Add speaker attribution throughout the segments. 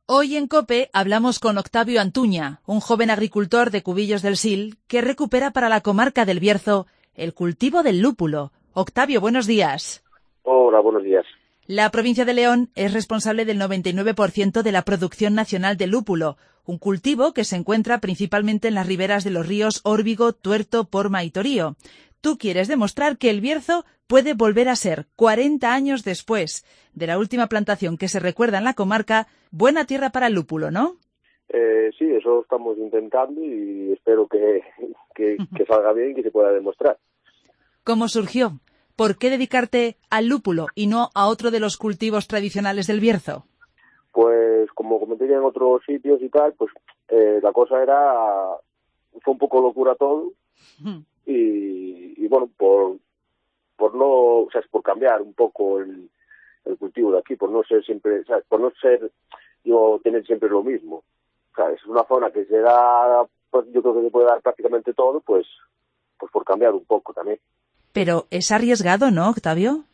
Speaker 1: Hoy en COPE hablamos con Octavio Antuña, un joven agricultor de Cubillos del Sil que recupera para la comarca del Bierzo el cultivo del lúpulo. Octavio, buenos días.
Speaker 2: Hola, buenos días.
Speaker 1: La provincia de León es responsable del 99% de la producción nacional de lúpulo, un cultivo que se encuentra principalmente en las riberas de los ríos Órbigo, Tuerto, Porma y Torío. Tú quieres demostrar que el Bierzo puede volver a ser, 40 años después de la última plantación que se recuerda en la comarca, buena tierra para el lúpulo, ¿no?
Speaker 2: Sí, eso estamos intentando y espero que salga bien y que se pueda demostrar.
Speaker 1: ¿Cómo surgió? ¿Por qué dedicarte al lúpulo y no a otro de los cultivos tradicionales del Bierzo?
Speaker 2: Pues como comenté ya en otros sitios y tal, pues la cosa fue un poco locura todo y bueno, por no, o sea, por cambiar un poco el cultivo de aquí, por no ser siempre, o sea, por no ser yo tener siempre lo mismo. O sea, es una zona que se da, pues yo creo que se puede dar prácticamente todo, pues por cambiar un poco también.
Speaker 1: Pero es arriesgado, ¿no, Octavio?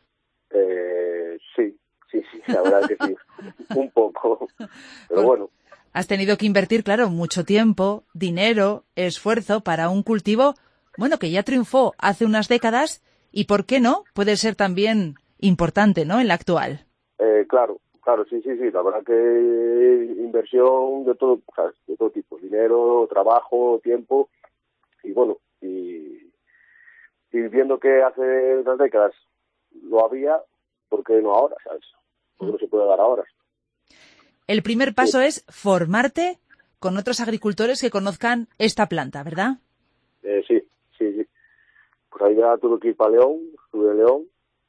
Speaker 2: Sí, la verdad que sí, un poco, pero bueno.
Speaker 1: Has tenido que invertir, claro, mucho tiempo, dinero, esfuerzo para un cultivo, bueno, que ya triunfó hace unas décadas y, ¿por qué no? Puede ser también importante, ¿no?, en la actual.
Speaker 2: Claro, sí, la verdad que inversión de todo, o sea, de todo tipo, dinero, trabajo, tiempo, y bueno, y viendo que hace unas décadas lo había, ¿por qué no ahora, sabes? Porque no se puede dar ahora.
Speaker 1: El primer paso es formarte con otros agricultores que conozcan esta planta, ¿verdad?
Speaker 2: Sí. Pues ahí ya tuve que ir para León, estuve en León,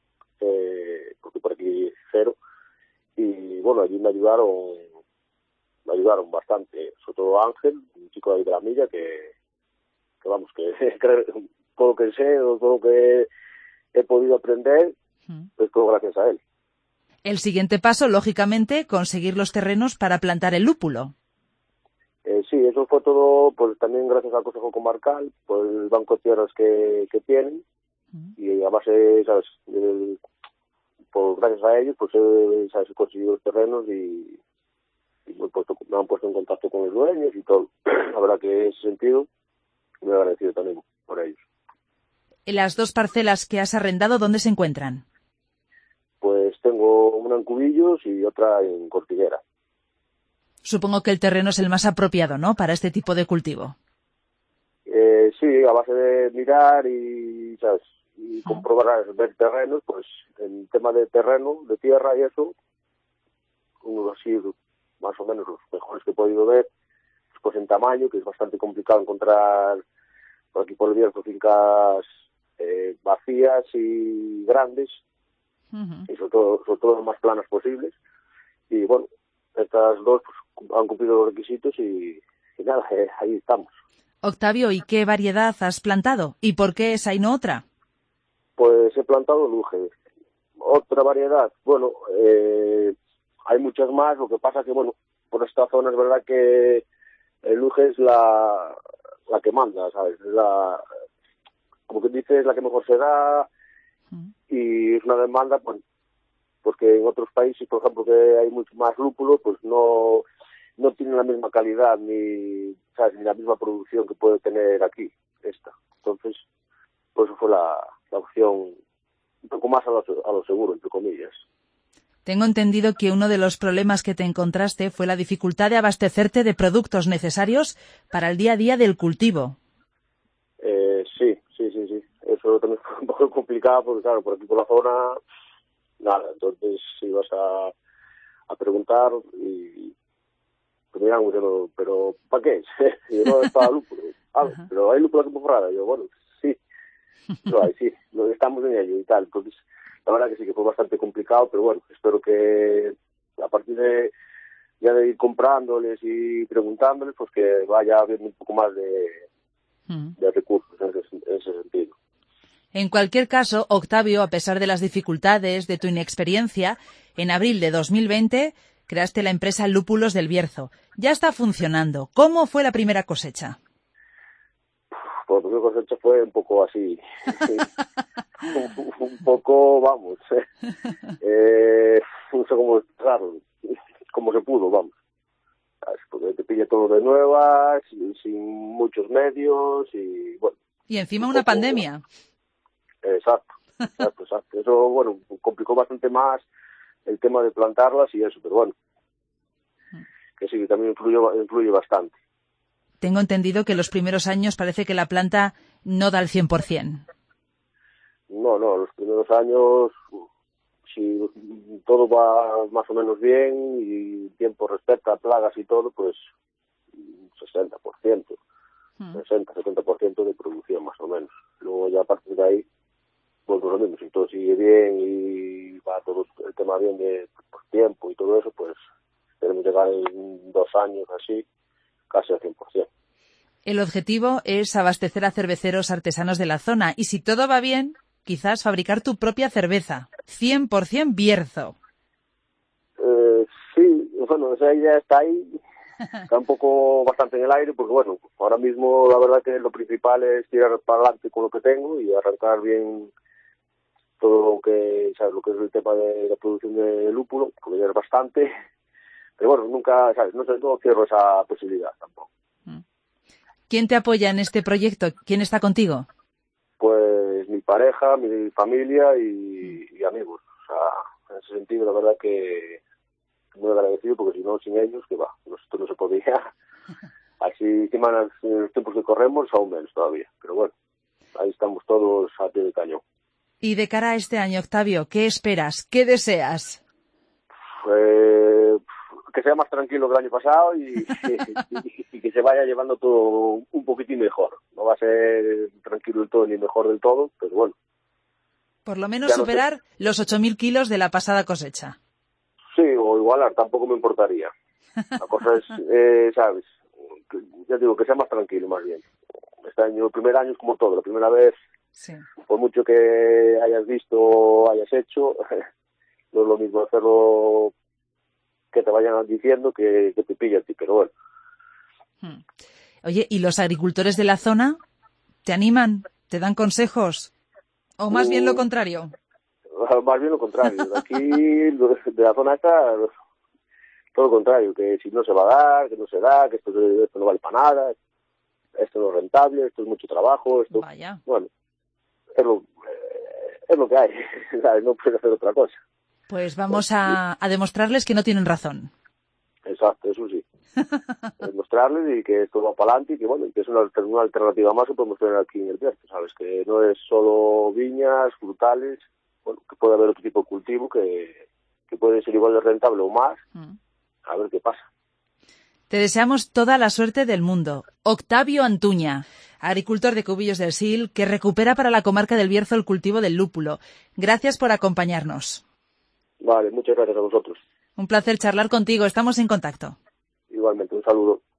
Speaker 2: porque por aquí cero, y bueno, allí me ayudaron bastante, sobre todo Ángel, un chico de ahí de la milla, que vamos, que todo lo que sé, todo lo que he podido aprender, es todo gracias a él.
Speaker 1: El siguiente paso, lógicamente, conseguir los terrenos para plantar el lúpulo.
Speaker 2: Sí, eso fue todo, pues también gracias al Consejo Comarcal, por el banco de tierras que tienen, y a base, ¿sabes?, gracias a ellos, pues ¿sabes?, he conseguido los terrenos y me han puesto en contacto con los dueños y todo. La verdad que en ese sentido me he agradecido también por ellos.
Speaker 1: ¿Las dos parcelas que has arrendado dónde se encuentran?
Speaker 2: Pues tengo una en Cubillos y otra en Cortiguera.
Speaker 1: Supongo que el terreno es el más apropiado, ¿no?, para este tipo de cultivo.
Speaker 2: Sí, a base de mirar y, ¿sabes?, y comprobar, ver terrenos, pues en tema de terreno, de tierra y eso, unos así más o menos los mejores que he podido ver, pues en tamaño, que es bastante complicado encontrar por aquí por el Bierzo fincas vacías y grandes, y sobre todo las más planas posibles. Y bueno, estas dos pues han cumplido los requisitos y nada, ahí estamos.
Speaker 1: Octavio, ¿y qué variedad has plantado? ¿Y por qué esa y no otra?
Speaker 2: Pues he plantado luge. Otra variedad, bueno, hay muchas más, lo que pasa que, bueno, por esta zona es verdad que el luge es la que manda, ¿sabes? Es como que dice, es la que mejor se da y es una demanda, pues, porque en otros países, por ejemplo, que hay mucho más lúpulo, pues no tiene la misma calidad ni, ¿sabes?, ni la misma producción que puede tener aquí esta. Entonces, pues eso fue la opción un poco más a lo seguro, entre comillas.
Speaker 1: Tengo entendido que uno de los problemas que te encontraste fue la dificultad de abastecerte de productos necesarios para el día a día del cultivo.
Speaker 2: Sí. Eso también fue un poco complicado porque, claro, por aquí por la zona, nada. Entonces ibas a preguntar y te miran diciendo, ¿pero para qué? Y yo, no, es para lúpulo. Pero hay lúpulo aquí por fuera. Y yo, bueno, sí, lo hay, sí, estamos en ello y tal. Entonces, la verdad que sí que fue bastante complicado, pero bueno, espero que a partir de ir comprándoles y preguntándoles, pues que vaya habiendo un poco más de recursos en ese sentido.
Speaker 1: En cualquier caso, Octavio, a pesar de las dificultades, de tu inexperiencia, en abril de 2020 creaste la empresa Lúpulos del Bierzo. Ya está funcionando. ¿Cómo fue la primera cosecha?
Speaker 2: Pues la primera cosecha fue un poco así, un poco, vamos, no sé cómo expresarlo, como se pudo, vamos. ¿sabes? Porque te pilla todo de nuevas, sin muchos medios y bueno.
Speaker 1: Y encima una pandemia.
Speaker 2: Exacto. Eso, bueno, complicó bastante más el tema de plantarlas y eso, pero bueno, que sí, que también influye bastante.
Speaker 1: Tengo entendido que los primeros años parece que la planta no da el 100%.
Speaker 2: No, los primeros años, si todo va más o menos bien y tiempo respecta a plagas y todo, pues 60%, 60-70% de producción más o menos. Luego ya a partir de ahí, pues lo mismo, si todo sigue bien y va todo el tema bien de tiempo y todo eso, pues tenemos que llegar en 2 años así, casi al 100%.
Speaker 1: El objetivo es abastecer a cerveceros artesanos de la zona y si todo va bien, quizás fabricar tu propia cerveza, 100% Bierzo.
Speaker 2: Sí, bueno, esa idea está ahí, está un poco bastante en el aire, porque bueno, ahora mismo la verdad que lo principal es tirar para adelante con lo que tengo y arrancar bien todo lo que, ¿sabes? Lo que es el tema de la producción de lúpulo, porque ya es bastante, pero bueno, nunca, ¿sabes? No cierro esa posibilidad tampoco.
Speaker 1: ¿Quién te apoya en este proyecto? ¿Quién está contigo?
Speaker 2: Pues mi pareja, mi familia y amigos. O sea, en ese sentido, la verdad que muy agradecido, porque si no, sin ellos, que va, esto no se podía. Así, encima en los tiempos que corremos, aún menos todavía. Pero bueno, ahí estamos todos a pie de cañón.
Speaker 1: Y de cara a este año, Octavio, ¿qué esperas? ¿Qué deseas?
Speaker 2: Que sea más tranquilo que el año pasado y que se vaya llevando todo un poquitín mejor. No va a ser tranquilo del todo ni mejor del todo, pero bueno.
Speaker 1: Por lo menos superar los 8.000 kilos de la pasada cosecha.
Speaker 2: Sí, o igualar, tampoco me importaría. La cosa es, ¿sabes? Ya digo, que sea más tranquilo más bien. Este año, el primer año es como todo, la primera vez,
Speaker 1: sí.
Speaker 2: Por mucho que hayas visto o hayas hecho, no es lo mismo hacerlo que te vayan diciendo que te pilla a ti, pero bueno.
Speaker 1: Oye, ¿y los agricultores de la zona te animan? ¿Te dan consejos? ¿O más bien lo contrario?
Speaker 2: Más bien lo contrario. Aquí, de la zona esta, todo lo contrario, que si no se va a dar, que no se da, que esto no vale para nada, esto no es rentable, esto es mucho trabajo, esto...
Speaker 1: Vaya.
Speaker 2: Bueno, es lo que hay, ¿sabes? No puedes hacer otra cosa.
Speaker 1: Pues vamos a demostrarles que no tienen razón.
Speaker 2: Exacto, eso sí. Demostrarles y que esto va para adelante y que bueno, que es una alternativa más que podemos tener aquí en el Bierzo, ¿sabes? Que no es solo viñas, frutales, bueno, que puede haber otro tipo de cultivo que puede ser igual de rentable o más. A ver qué pasa.
Speaker 1: Te deseamos toda la suerte del mundo. Octavio Antuña, agricultor de Cubillos del Sil, que recupera para la comarca del Bierzo el cultivo del lúpulo. Gracias por acompañarnos.
Speaker 2: Vale, muchas gracias a vosotros.
Speaker 1: Un placer charlar contigo. Estamos en contacto.
Speaker 2: Igualmente, un saludo.